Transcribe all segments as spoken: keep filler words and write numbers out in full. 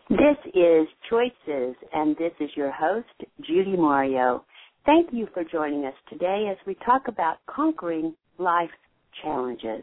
This is Choices, and this is your host, Judy Mario. Thank you for joining us today as we talk about conquering life's challenges.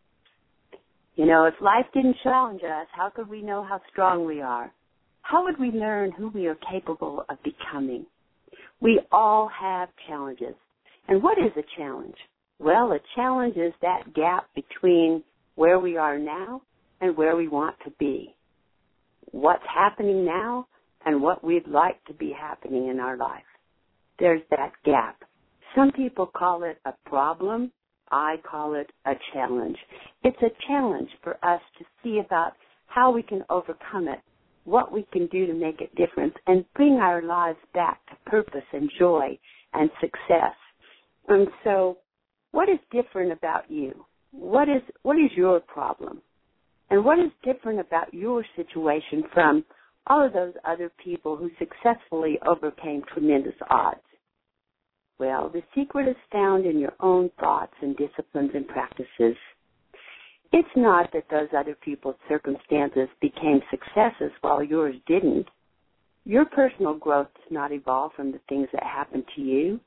You know, if life didn't challenge us, how could we know how strong we are? How would we learn who we are capable of becoming? We all have challenges. And what is a challenge? Well, a challenge is that gap between where we are now and where we want to be. What's happening now and what we'd like to be happening in our life. There's that gap. Some people call it a problem. I call it a challenge. It's a challenge for us to see about how we can overcome it, what we can do to make a difference, and bring our lives back to purpose and joy and success. And so what is different about you? What is what is your problem? And what is different about your situation from all of those other people who successfully overcame tremendous odds? Well, the secret is found in your own thoughts and disciplines and practices. It's not that those other people's circumstances became successes while yours didn't. Your personal growth does not evolve from the things that happen to you.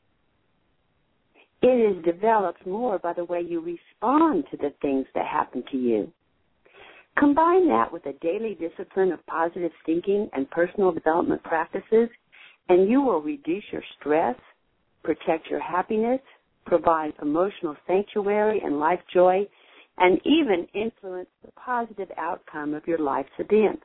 It is developed more by the way you respond to the things that happen to you. Combine that with a daily discipline of positive thinking and personal development practices, and you will reduce your stress, protect your happiness, provide emotional sanctuary and life joy, and even influence the positive outcome of your life's events.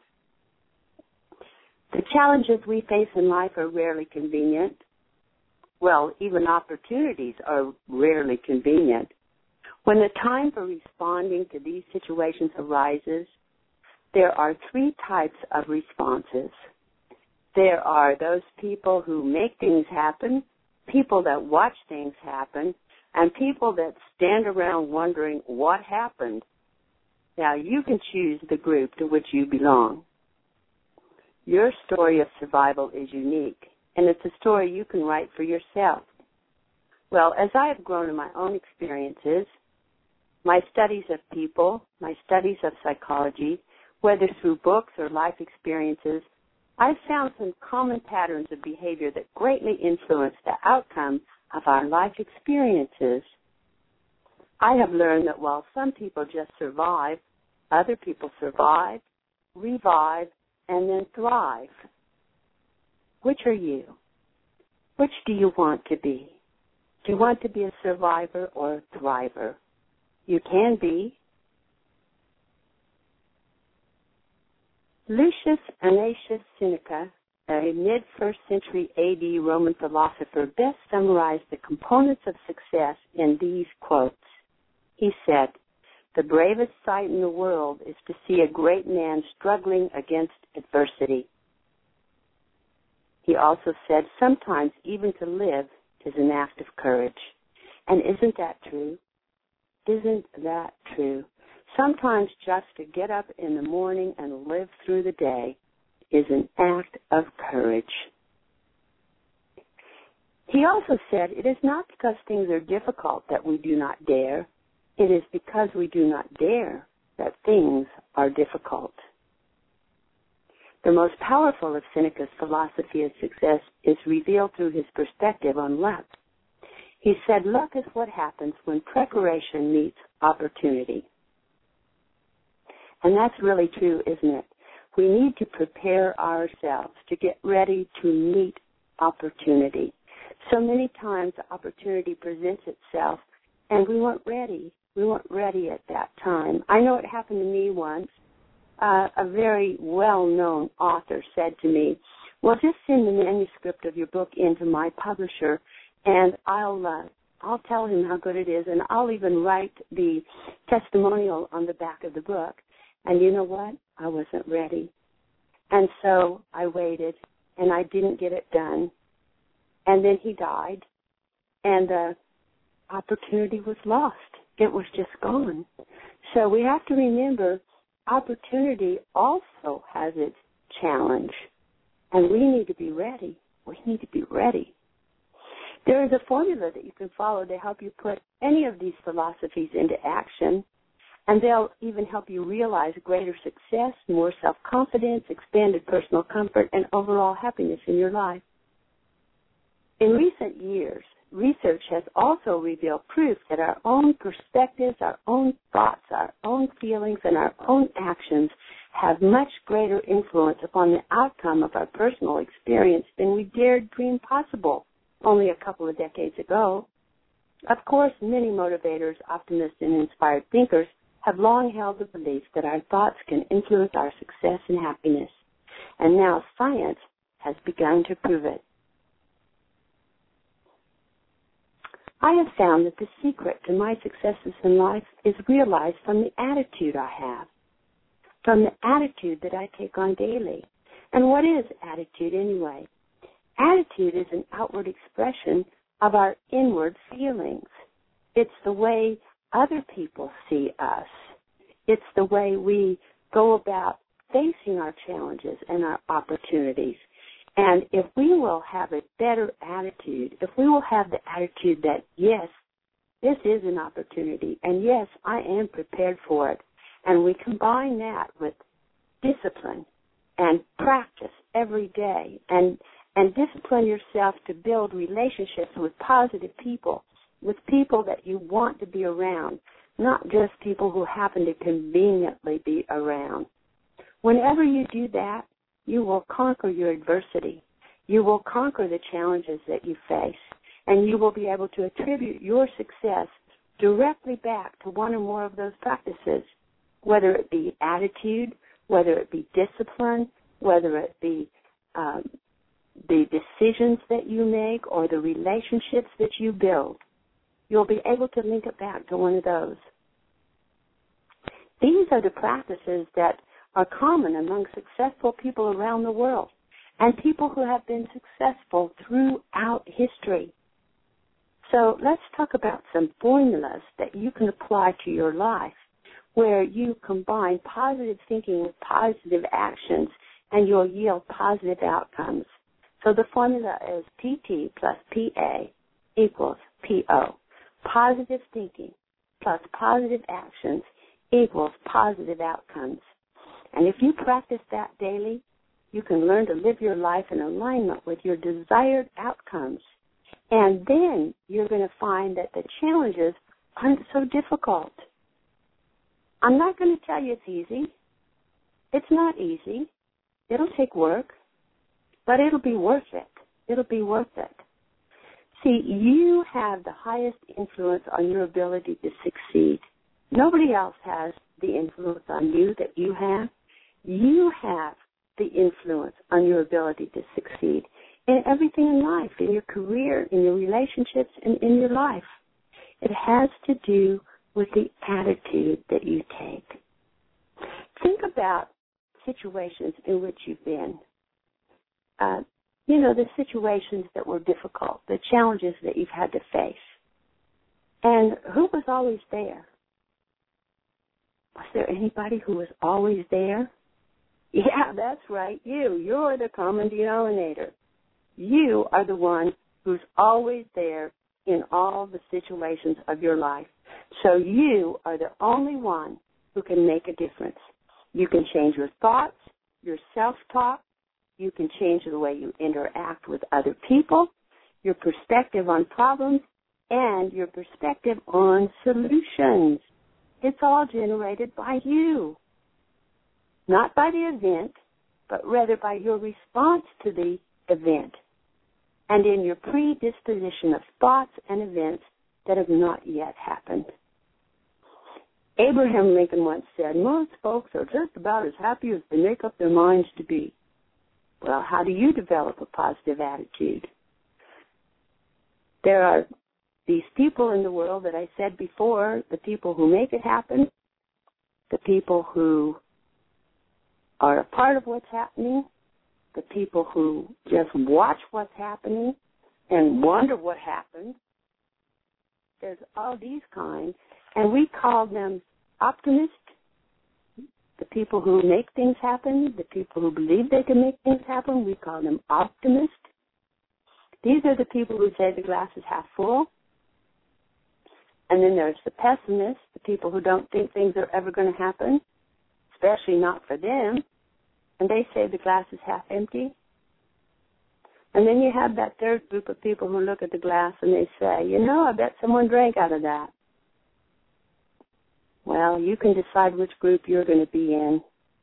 The challenges we face in life are rarely convenient. Well, even opportunities are rarely convenient. When the time for responding to these situations arises, there are three types of responses. There are those people who make things happen, people that watch things happen, and people that stand around wondering what happened. Now, you can choose the group to which you belong. Your story of survival is unique, and it's a story you can write for yourself. Well, as I have grown in my own experiences, my studies of people, my studies of psychology, whether through books or life experiences, I've found some common patterns of behavior that greatly influence the outcome of our life experiences. I have learned that while some people just survive, other people survive, revive, and then thrive. Which are you? Which do you want to be? Do you want to be a survivor or a thriver? You can be. Lucius Annacius Seneca, a mid-first century A D Roman philosopher, best summarized the components of success in these quotes. He said, "The bravest sight in the world is to see a great man struggling against adversity." He also said, "Sometimes even to live is an act of courage." And isn't that true? Isn't that true? Sometimes just to get up in the morning and live through the day is an act of courage. He also said, "It is not because things are difficult that we do not dare. It is because we do not dare that things are difficult." The most powerful of Seneca's philosophy of success is revealed through his perspective on luck. He said, "Luck is what happens when preparation meets opportunity." And that's really true, isn't it? We need to prepare ourselves to get ready to meet opportunity. So many times opportunity presents itself, and we weren't ready. We weren't ready at that time. I know it happened to me once. Uh, a very well-known author said to me, "Well, just send the manuscript of your book in to my publisher, and I'll uh, I'll tell him how good it is, and I'll even write the testimonial on the back of the book." And you know what? I wasn't ready. And so I waited, and I didn't get it done. And then he died, and the opportunity was lost. It was just gone. So we have to remember opportunity also has its challenge, and we need to be ready. We need to be ready. There is a formula that you can follow to help you put any of these philosophies into action. And they'll even help you realize greater success, more self-confidence, expanded personal comfort, and overall happiness in your life. In recent years, research has also revealed proof that our own perspectives, our own thoughts, our own feelings, and our own actions have much greater influence upon the outcome of our personal experience than we dared dream possible only a couple of decades ago. Of course, many motivators, optimists, and inspired thinkers have long held the belief that our thoughts can influence our success and happiness, and now science has begun to prove it. I have found that the secret to my successes in life is realized from the attitude I have, from the attitude that I take on daily. And what is attitude anyway? Attitude is an outward expression of our inward feelings. It's the way other people see us. It's the way we go about facing our challenges and our opportunities. And if we will have a better attitude, if we will have the attitude that, yes, this is an opportunity, and yes, I am prepared for it, and we combine that with discipline and practice every day, and, and discipline yourself to build relationships with positive people, with people that you want to be around, not just people who happen to conveniently be around. Whenever you do that, you will conquer your adversity. You will conquer the challenges that you face, and you will be able to attribute your success directly back to one or more of those practices, whether it be attitude, whether it be discipline, whether it be um, the decisions that you make or the relationships that you build. You'll be able to link it back to one of those. These are the practices that are common among successful people around the world and people who have been successful throughout history. So let's talk about some formulas that you can apply to your life where you combine positive thinking with positive actions and you'll yield positive outcomes. So the formula is P T plus P A equals P O. Positive thinking plus positive actions equals positive outcomes. And if you practice that daily, you can learn to live your life in alignment with your desired outcomes. And then you're going to find that the challenges aren't so difficult. I'm not going to tell you it's easy. It's not easy. It'll take work, but it'll be worth it. It'll be worth it. See, you have the highest influence on your ability to succeed. Nobody else has the influence on you that you have. You have the influence on your ability to succeed in everything in life, in your career, in your relationships, and in your life. It has to do with the attitude that you take. Think about situations in which you've been. Uh, you know, the situations that were difficult, the challenges that you've had to face. And who was always there? Was there anybody who was always there? Yeah, that's right, you. You're the common denominator. You are the one who's always there in all the situations of your life. So you are the only one who can make a difference. You can change your thoughts, your self-talk. You can change the way you interact with other people, your perspective on problems, and your perspective on solutions. It's all generated by you. Not by the event, but rather by your response to the event and in your predisposition of thoughts and events that have not yet happened. Abraham Lincoln once said, most folks are just about as happy as they make up their minds to be. Well, how do you develop a positive attitude? There are these people in the world that I said before, the people who make it happen, the people who are a part of what's happening, the people who just watch what's happening and wonder what happened. There's all these kinds, and we call them optimists, the people who make things happen, the people who believe they can make things happen, we call them optimists. These are the people who say the glass is half full. And then there's the pessimists, the people who don't think things are ever going to happen, especially not for them, and they say the glass is half empty. And then you have that third group of people who look at the glass and they say, you know, I bet someone drank out of that. Well, you can decide which group you're going to be in.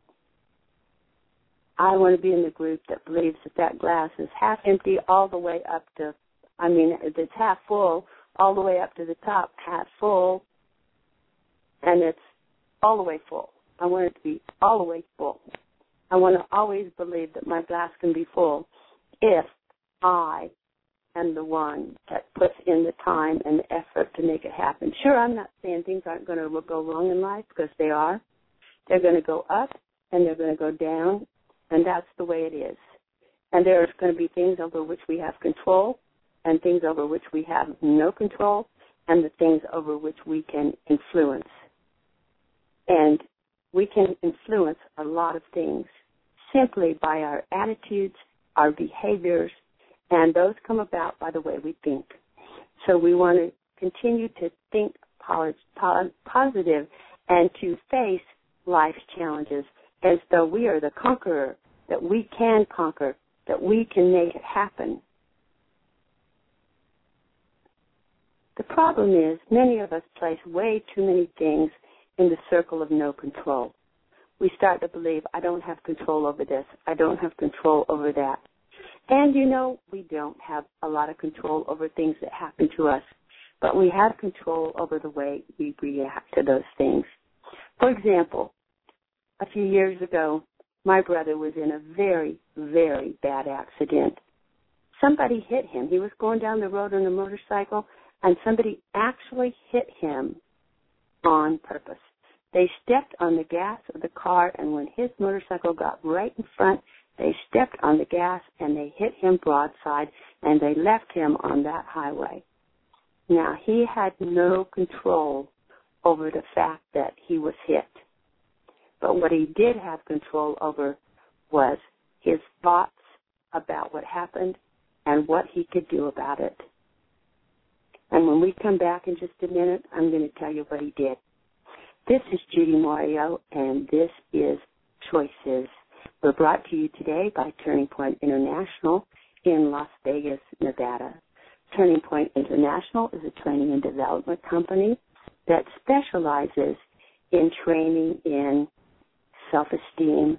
I want to be in the group that believes that that glass is half empty all the way up to, I mean, it's half full all the way up to the top, half full, and it's all the way full. I want it to be all the way full. I want to always believe that my glass can be full if I am the one that puts in the time and the effort to make it happen. Sure, I'm not saying things aren't going to go wrong in life, because they are. They're going to go up and they're going to go down, and that's the way it is. And there's going to be things over which we have control and things over which we have no control, and the things over which we can influence. And we can influence a lot of things simply by our attitudes, our behaviors, and those come about by the way we think. So we want to continue to think positive and to face life's challenges as though we are the conqueror, that we can conquer, that we can make it happen. The problem is many of us place way too many things in the circle of no control. We start to believe, I don't have control over this, I don't have control over that. And, you know, we don't have a lot of control over things that happen to us, but we have control over the way we react to those things. For example, a few years ago, my brother was in a very, very bad accident. Somebody hit him. He was going down the road on a motorcycle, and somebody actually hit him on purpose. They stepped on the gas of the car, and when his motorcycle got right in front, they stepped on the gas and they hit him broadside, and they left him on that highway. Now, he had no control over the fact that he was hit. But what he did have control over was his thoughts about what happened and what he could do about it. And when we come back in just a minute, I'm going to tell you what he did. This is Judy Mario, and this is Choices. We're brought to you today by Turning Point International in Las Vegas, Nevada. Turning Point International is a training and development company that specializes in training in self-esteem,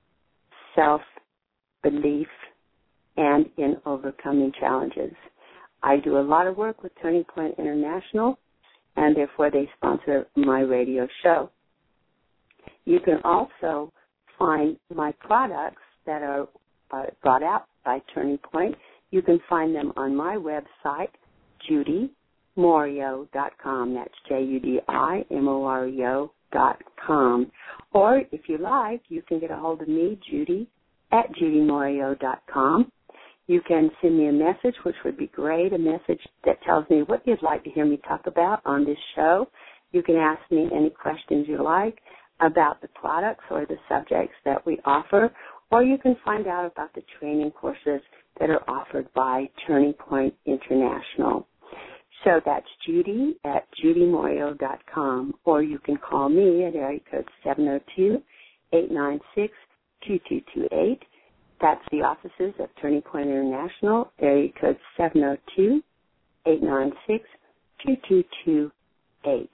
self-belief, and in overcoming challenges. I do a lot of work with Turning Point International, and therefore they sponsor my radio show. You can also find my products that are uh, brought out by Turning Point. You can find them on my website, judy morio dot com. That's J U D I M O R E O dot com. Or if you like, you can get a hold of me, Judy, at judy morio dot com. You can send me a message, which would be great, a message that tells me what you'd like to hear me talk about on this show. You can ask me any questions you like about the products or the subjects that we offer, or you can find out about the training courses that are offered by Turning Point International. So that's Judy at judy morio dot com, or you can call me at area code seven oh two, eight nine six, two two two eight. That's the offices of Turning Point International, area code seven oh two, eight nine six, two two two eight.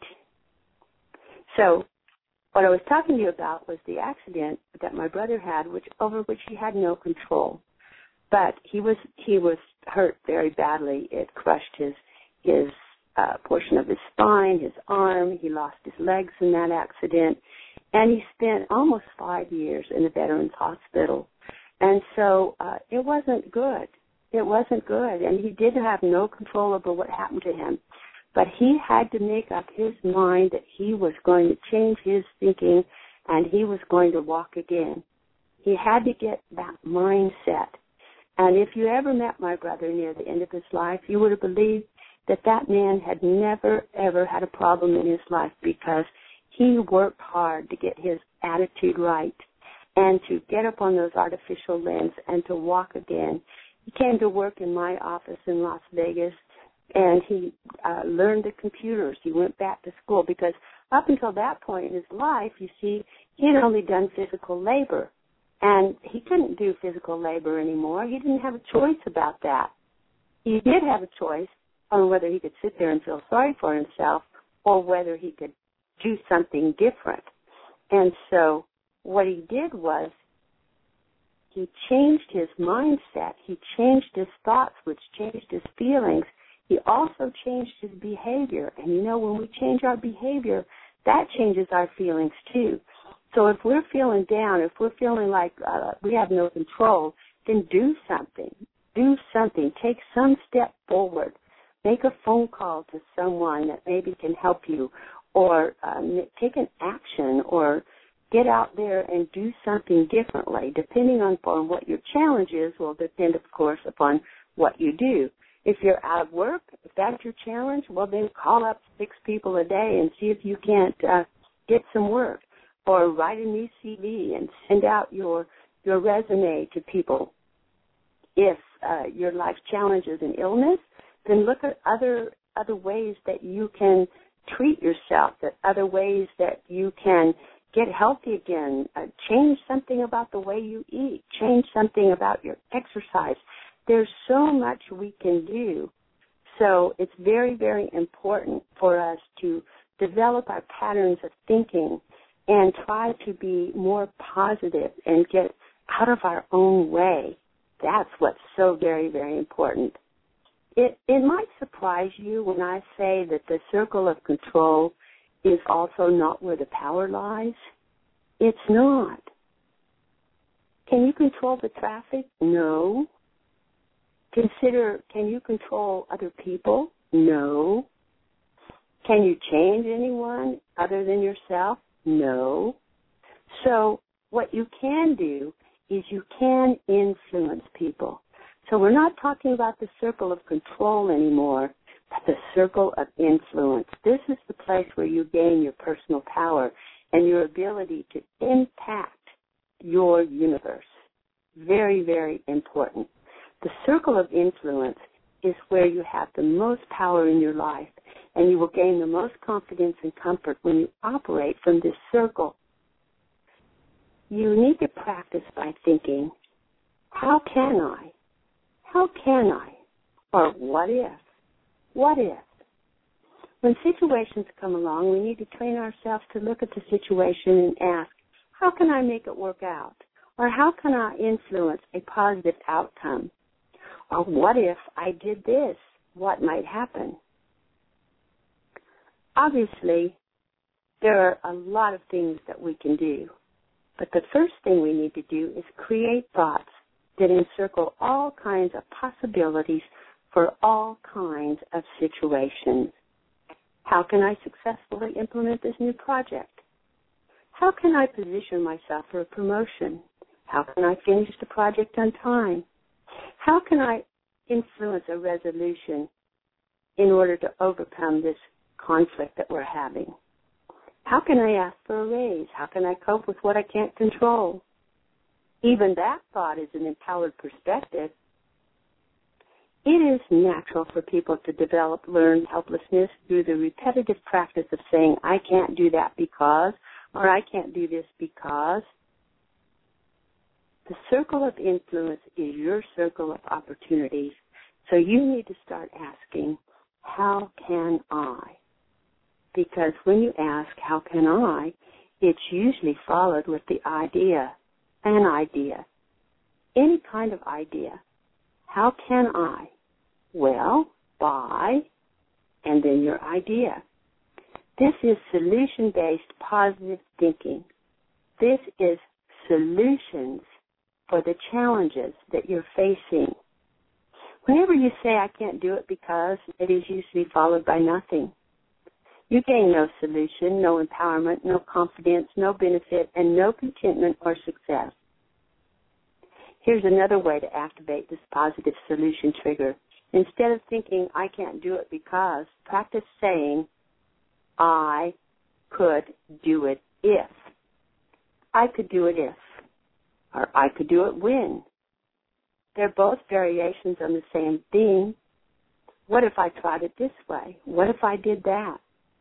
So what I was talking to you about was the accident that my brother had, which over which he had no control. But he was he was hurt very badly. It crushed his his uh, portion of his spine, his arm. He lost his legs in that accident, and he spent almost five years in the Veterans Hospital. And so uh, it wasn't good. It wasn't good, and he did have no control over what happened to him. But he had to make up his mind that he was going to change his thinking, and he was going to walk again. He had to get that mindset. And if you ever met my brother near the end of his life, you would have believed that that man had never, ever had a problem in his life, because he worked hard to get his attitude right and to get up on those artificial limbs and to walk again. He came to work in my office in Las Vegas and he uh, learned the computers. He went back to school because up until that point in his life, you see, he had only done physical labor, and he couldn't do physical labor anymore. He didn't have a choice about that. He did have a choice on whether he could sit there and feel sorry for himself or whether he could do something different. And so what he did was he changed his mindset. He changed his thoughts, which changed his feelings. He also changed his behavior. And, you know, when we change our behavior, that changes our feelings, too. So if we're feeling down, if we're feeling like uh, we have no control, then do something. Do something. Take some step forward. Make a phone call to someone that maybe can help you, or um, take an action, or get out there and do something differently. Depending on, on what your challenge is will depend, of course, upon what you do. If you're out of work, if that's your challenge, well, then call up six people a day and see if you can't uh, get some work, or write a new C V and send out your your resume to people. If uh, your life challenge is an illness, then look at other other ways that you can treat yourself, that other ways that you can get healthy again, uh, change something about the way you eat, change something about your exercise. There's so much we can do. So it's very, very important for us to develop our patterns of thinking and try to be more positive and get out of our own way. That's what's so very, very important. It, it might surprise you when I say that the circle of control is also not where the power lies. It's not. Can you control the traffic? No. Consider, can you control other people? No. Can you change anyone other than yourself? No. So what you can do is you can influence people. So we're not talking about the circle of control anymore, but the circle of influence. This is the place where you gain your personal power and your ability to impact your universe. Very, very important. The circle of influence is where you have the most power in your life, and you will gain the most confidence and comfort when you operate from this circle. You need to practice by thinking, how can I? How can I? Or what if? What if? When situations come along, we need to train ourselves to look at the situation and ask, how can I make it work out? Or how can I influence a positive outcome? Or what if I did this? What might happen? Obviously, there are a lot of things that we can do. But the first thing we need to do is create thoughts that encircle all kinds of possibilities for all kinds of situations. How can I successfully implement this new project? How can I position myself for a promotion? How can I finish the project on time? How can I influence a resolution in order to overcome this conflict that we're having? How can I ask for a raise? How can I cope with what I can't control? Even that thought is an empowered perspective. It is natural for people to develop learned helplessness through the repetitive practice of saying, I can't do that because, or I can't do this because. The circle of influence is your circle of opportunities. So you need to start asking, how can I? Because when you ask, how can I, it's usually followed with the idea, an idea, any kind of idea. How can I? Well, by, and then your idea. This is solution-based positive thinking. This is solutions for the challenges that you're facing. Whenever you say, I can't do it because, it is usually followed by nothing. You gain no solution, no empowerment, no confidence, no benefit, and no contentment or success. Here's another way to activate this positive solution trigger. Instead of thinking, I can't do it because, practice saying, I could do it if. I could do it if. Or I could do it when. They're both variations on the same theme. What if I tried it this way? What if I did that?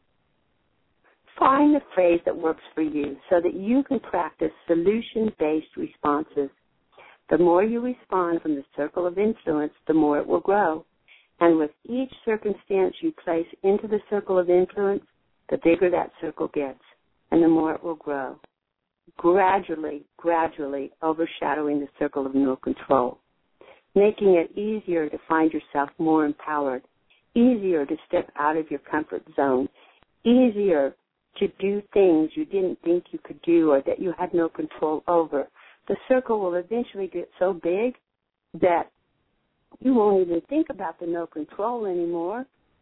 Find the phrase that works for you so that you can practice solution-based responses. The more you respond from the circle of influence, the more it will grow. And with each circumstance you place into the circle of influence, the bigger that circle gets, and the more it will grow, gradually, gradually overshadowing the circle of no control, making it easier to find yourself more empowered, easier to step out of your comfort zone, easier to do things you didn't think you could do or that you had no control over. The circle will eventually get so big that you won't even think about the no control anymore.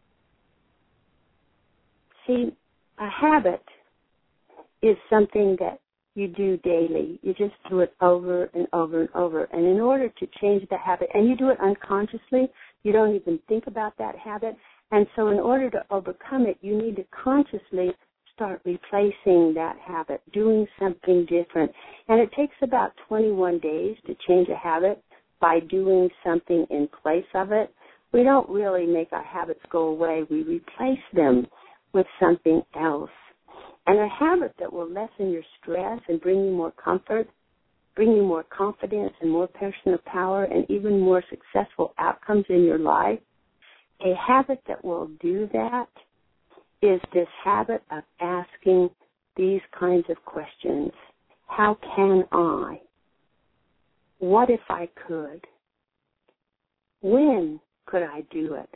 See, a habit is something that you do daily. You just do it over and over and over. And in order to change the habit, and you do it unconsciously, you don't even think about that habit. And so in order to overcome it, you need to consciously start replacing that habit, doing something different. And it takes about twenty-one days to change a habit by doing something in place of it. We don't really make our habits go away. We replace them with something else. And a habit that will lessen your stress and bring you more comfort, bring you more confidence and more personal power and even more successful outcomes in your life, a habit that will do that is this habit of asking these kinds of questions. How can I? What if I could? When could I do it?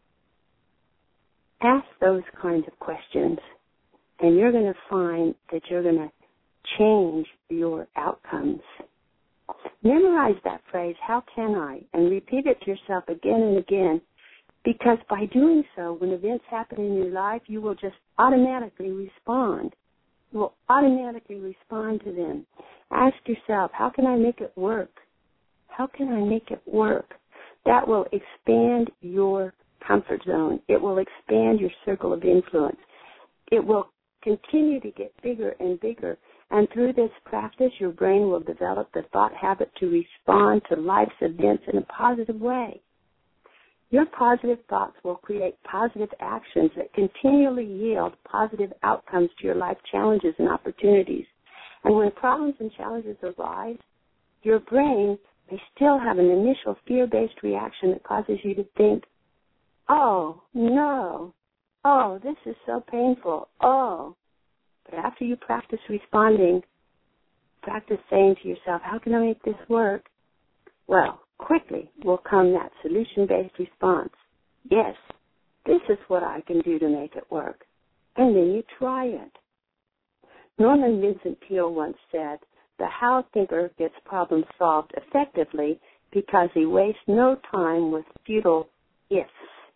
Ask those kinds of questions, and you're going to find that you're going to change your outcomes. Memorize that phrase, how can I? And repeat it to yourself again and again, because by doing so, when events happen in your life, you will just automatically respond. You will automatically respond to them. Ask yourself, how can I make it work? How can I make it work? That will expand your comfort zone. It will expand your circle of influence. It will continue to get bigger and bigger. And through this practice, your brain will develop the thought habit to respond to life's events in a positive way. Your positive thoughts will create positive actions that continually yield positive outcomes to your life challenges and opportunities. And when problems and challenges arise, your brain may still have an initial fear-based reaction that causes you to think, oh, no, oh, this is so painful, oh. But after you practice responding, practice saying to yourself, how can I make this work? Well, quickly will come that solution-based response. Yes, this is what I can do to make it work. And then you try it. Norman Vincent Peale once said, the how thinker gets problems solved effectively because he wastes no time with futile ifs.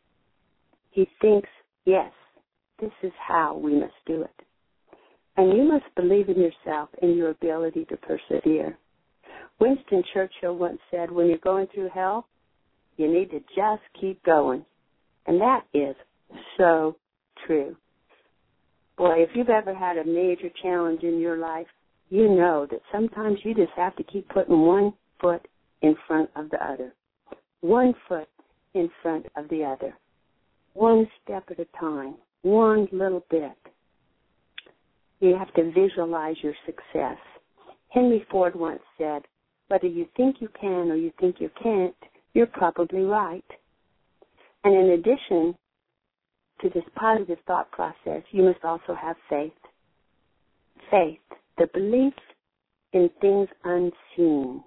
He thinks, yes, this is how we must do it. And you must believe in yourself and your ability to persevere. Winston Churchill once said, when you're going through hell, you need to just keep going. And that is so true. Boy, if you've ever had a major challenge in your life, you know that sometimes you just have to keep putting one foot in front of the other, one foot in front of the other, one step at a time, one little bit. You have to visualize your success. Henry Ford once said, whether you think you can or you think you can't, you're probably right. And in addition to this positive thought process, you must also have faith. Faith, the belief in things unseen.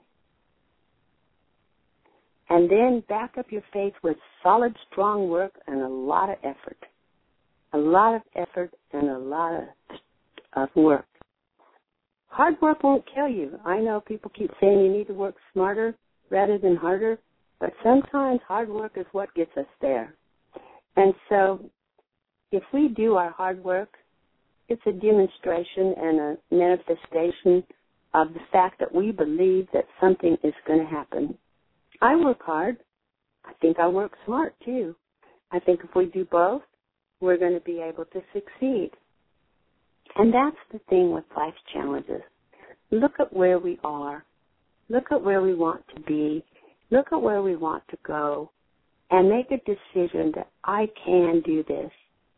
And then back up your faith with solid, strong work and a lot of effort. A lot of effort and a lot of, of work. Hard work won't kill you. I know people keep saying you need to work smarter rather than harder, but sometimes hard work is what gets us there. And so if we do our hard work, it's a demonstration and a manifestation of the fact that we believe that something is going to happen. I work hard. I think I work smart, too. I think if we do both, we're going to be able to succeed. And that's the thing with life's challenges. Look at where we are. Look at where we want to be. Look at where we want to go. and make a decision that I can do this.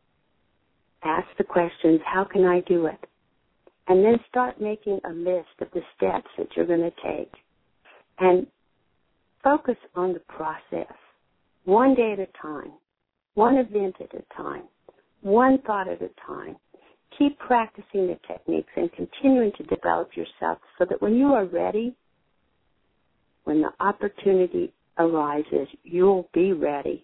Ask the questions, how can I do it? And then start making a list of the steps that you're going to take. And focus on the process, one day at a time, one event at a time, one thought at a time. Keep practicing the techniques and continuing to develop yourself so that when you are ready, when the opportunity arises, you'll be ready.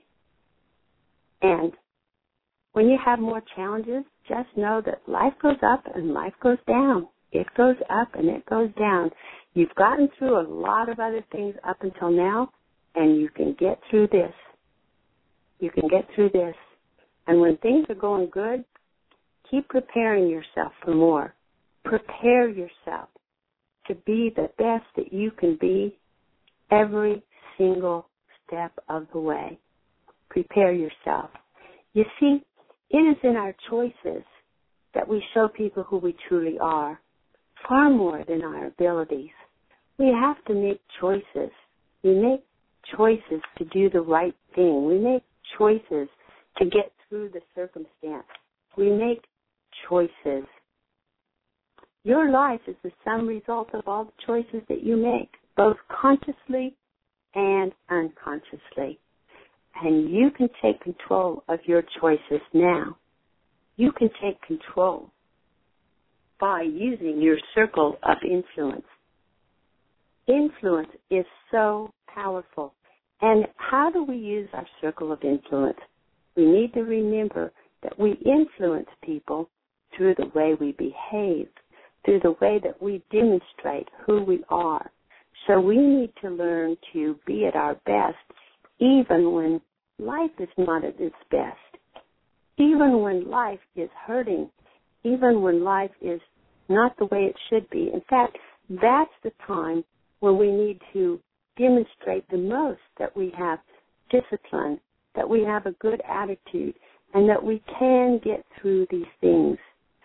And when you have more challenges, just know that life goes up and life goes down. It goes up and it goes down. You've gotten through a lot of other things up until now, and you can get through this. You can get through this. And when things are going good, keep preparing yourself for more. Prepare yourself to be the best that you can be every single step of the way. Prepare yourself. You see, it is in our choices that we show people who we truly are, far more than our abilities. We have to make choices. We make choices to do the right thing. We make choices to get through the circumstance. We make choices. Your life is the sum result of all the choices that you make, both consciously and unconsciously. And you can take control of your choices now. You can take control by using your circle of influence. Influence is so powerful. And how do we use our circle of influence? We need to remember that we influence people through the way we behave, through the way that we demonstrate who we are. So we need to learn to be at our best even when life is not at its best, even when life is hurting, even when life is not the way it should be. In fact, that's the time when we need to demonstrate the most that we have discipline, that we have a good attitude, and that we can get through these things.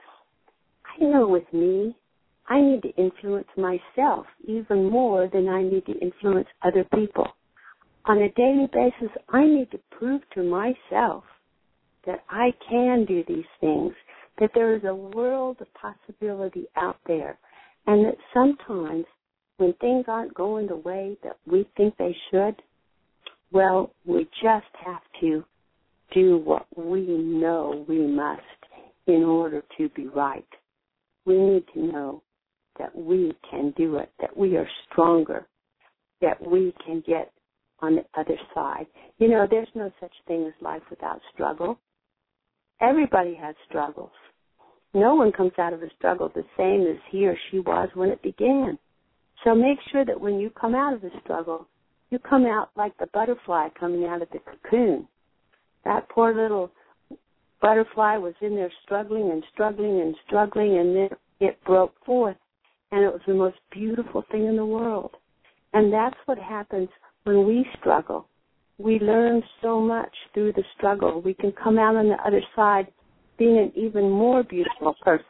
I know with me, I need to influence myself even more than I need to influence other people. On a daily basis, I need to prove to myself that I can do these things, that there is a world of possibility out there, and that sometimes when things aren't going the way that we think they should, well, we just have to do what we know we must in order to be right. We need to know that we can do it, that we are stronger, that we can get on the other side. You know, there's no such thing as life without struggle. Everybody has struggles. No one comes out of a struggle the same as he or she was when it began. So make sure that when you come out of a struggle, you come out like the butterfly coming out of the cocoon. That poor little butterfly was in there struggling and struggling and struggling, and then it broke forth, and it was the most beautiful thing in the world. And that's what happens when we struggle. We learn so much through the struggle. We can come out on the other side being an even more beautiful person.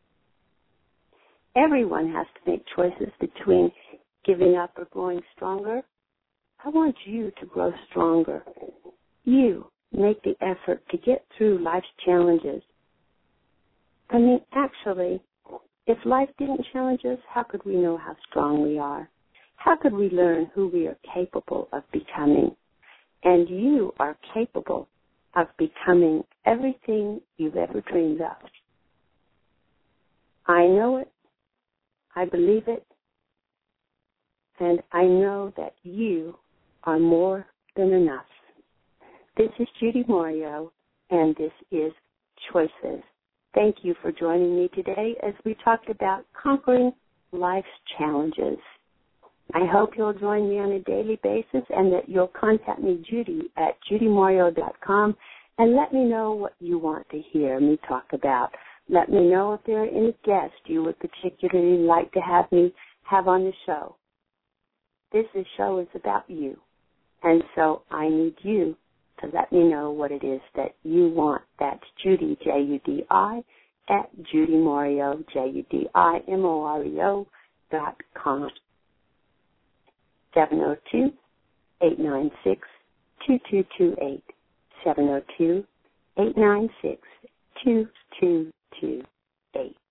Everyone has to make choices between giving up or growing stronger. I want you to grow stronger. You make the effort to get through life's challenges. I mean, actually, if life didn't challenge us, how could we know how strong we are? How could we learn who we are capable of becoming? And you are capable of becoming everything you've ever dreamed of. I know it. I believe it. And I know that you are more than enough. This is Judy Morio, and this is Choices. Thank you for joining me today as we talked about conquering life's challenges. I hope you'll join me on a daily basis and that you'll contact me, Judy, at judy morio dot com, and let me know what you want to hear me talk about. Let me know if there are any guests you would particularly like to have me have on the show. This is show is about you, and so I need you to let me know what it is that you want. That's Judy, J U D I, at Judy Morio, J U D I M O R E O, dot com. seven oh two, eight nine six, two two two eight, seven zero two, eight nine six, two two two eight.